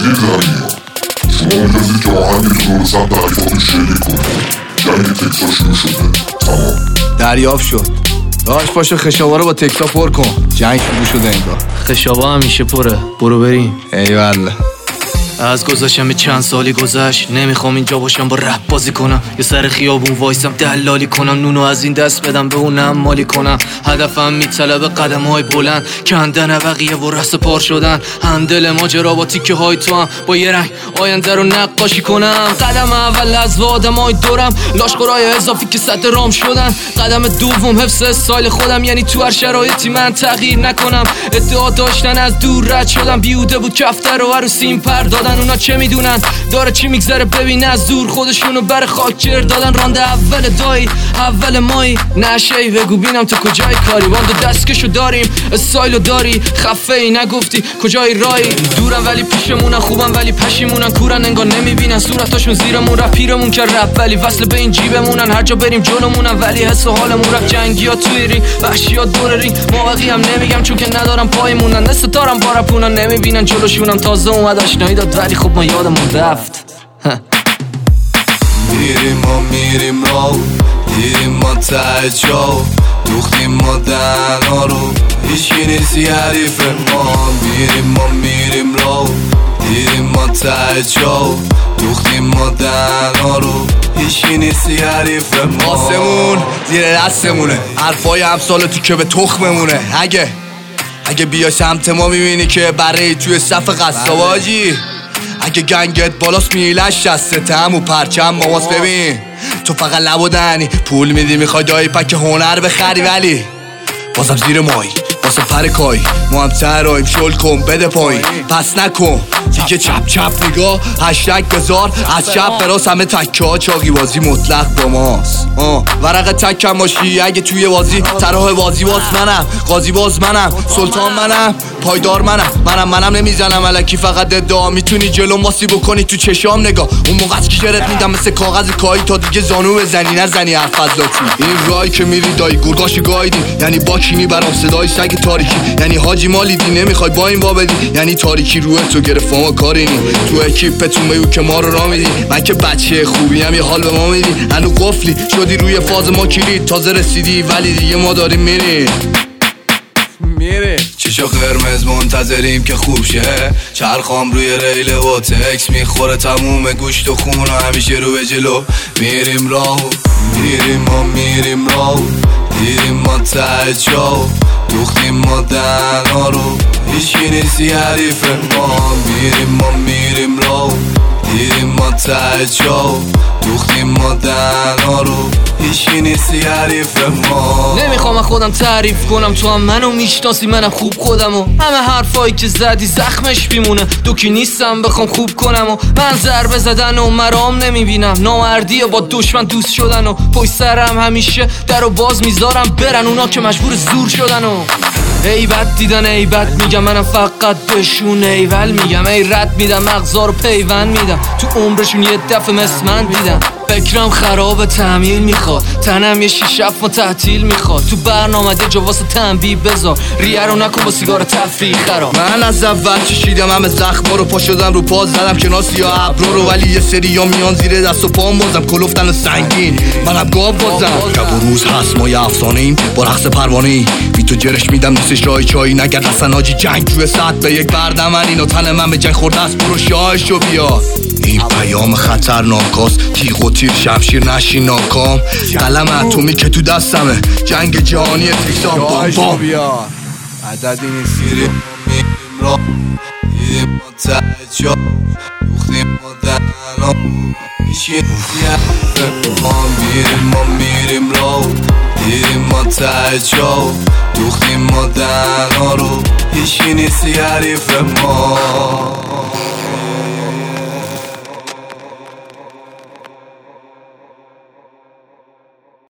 جدید دارم میاد. شما می‌خواستید که آهنگتون رو به سمت حریفاتون شلیک کنید. جنگ تکسا شروع شده. تمام. دریافت شد. داشت باشه خشابا رو با تکسا پر کن. جنگ شروع شده انگار. خشابا همیشه پره. برو بریم. ایوالله. از گذاشتم چند سالی گذشت، نمیخوام اینجا باشم با رپ بازی کنم یا سر خیابون وایسم دلالی کنم، نونو از این دست بدم به اونم مالی کنم. هدفم میطلبه قدم‌های بلند، کندن بقیه و رس پار شدن، هندل ماجرا با تیکه های تو هم با یه رنگ آینده رو نقاشی کنم. قدم اول از آدمای دورم، لاشخورای اضافی که سطح رام شدن. قدم دوم حفظ استایل خودم، یعنی تو هر شرایطی من تغییر نکنم. ادعا داشتن از دور رد شدم، بیوده بود کفتر و عروسیم پردادن. اونا چه میدونن داره چی میگذره، ببین از دور خودشونو بر خاک جر دادن. رانده اول دایی اول مایی، نشی بگو بینم تو کجای کاری. باند دستکشو داریم استایلو داری، خفه ای نگفتی کجای رایی. دورم ولی پیشمونن، خوبم ولی پشیمونن، کورن انگار نمیبینن صورتاشون زیرمون. رپیرمون که رپ ولی وصل به این جیبمونن، هر جا بریم جلومونن ولی حس و حالمون رفت. جنگیا توی رینگ، وحشیا دور رینگ، موقعی هم نمیگم چون که ندارم پایمونن. نست دارم با رپونن نمیبینن جلوشونم، تازه اومد آشنایی داد ولی خب ما یادمون رفت. میریم راو، دیریم ما ته جاو، دوختیم ما دهنا رو، هیچی نیستی حریف ما. میریم راو، دیریم ما ته جاو، دوختیم ما دهنا رو، هیچی نیستی حریف ما. آسمون زیر دستمونه، حرفای امثال تو که به تخممونه. اگه بیا سمت ما میبینی که برای توی صف قصاباجی، اگه گنگت بالاست میلش دسته همو پرچم ماست. ببین تو فقط لب و دهنی، پول میدی میخوای دایی پک هنر بخری، ولی بازم زیر مایی واسه پر کایی. ما هم ترایم شل کن بده پایین، پس نکن دیگه چپ چپ نگاه. هشتگ بذار از چپ براس، همه تکه ها چاقی بازی مطلق با ماست. ورق تکم باشی اگه توی بازی، طرح بازی باز منم، قاضی باز منم، سلطان منم، پایدار منم نمیزنم الکی فقط ادعا. میتونی جلوم واسی بکنی تو چشام نگاه، اون موقع که شرط میدم مثل کاغذ کایی تا دیگه زانو بزنی نزنی حرف از لاتی. این رای که میری دایی گرگاشی گایدی، یعنی با کینی برام صدای سگ تاریکی، یعنی حاجی مالیدی نمیخوای با این وابدی، یعنی تاریکی روح تو گرفت ما کاری نی. تو اکیپتون بگو که ما رو را میدی، من که بچه خوبی هم یه حال به ما میدی. هنو قفلی شدی روی فاز ما کلید، تازه رسیدی ولی دیگه ما داریم میره. چشا قرمز منتظریم که خوب شه، چرخام روی ریل و تکس میخوره تموم گوشت و خون و همیشه رو به جلو. میریم راهو، میریم راهو، دیریم ما ته جاو، دوختیم ما دهنا رو، هیچی نیستی حریف ما. میریم راهو، دیریم ما ته جاو، دوختیم ما دهنا رو، هیچی نیستی حریف ما. نمیخوام از خودم تعریف کنم، تو هم منو میشناسی منم خوب خودمو. همه حرفایی که زدی زخمش بیمونه، دوکی نیستم بخوام خوب کنم و من ضربه زدن و مرام نمیبینم، نامردی با دشمن دوست شدن و پشت سرم همیشه درو باز میذارم برن اونا که مجبور زور شدن و ایبت دیدن ایبت میگم، منم فقط بهشون ایول میگم. ای رد میدم مغزا رو پیوند میدم، تو عمرشون یه دفعه مثل من دیدم. فکرم خراب تعمیل میخواد، تنم یه 6 7 تعطیل میخواد. تو برنامه ده جا واسه تنبیه بذار، ریه رو نکن با سیگار تفریح خراب. من از اول چشیدم همه زخما رو، پا شدم رو پا زدم کنار سیاه ابرو رو، ولی یه سری ها میان زیر دست و پام بازم کلفتن سنگین. منم گاب بازم شب و روز هست ما یه افسانه ایم با رقص پروانه ای. بی تو جرش میدم نیستش رای چایی نگرد اصلا آجی. جنگ توی سطح به یک بردمن اینو تن من به جنگ خورده است، برو شاهشو بیا. این پیام خطرناکاست، تیغ و تیر شمشیر نشی ناکام. قلم اتمی که تو دستمه، جنگ جهانی تکسا بام بام. عددی نیست. میریم راه، دیریم ما ته جا، دوختیم ما دهنا، هیچی نیستی حریف ما. میریم راه، دیریم ما ته جا، دوختیم ما دهنا رو، هیچی نیستی حریف ما.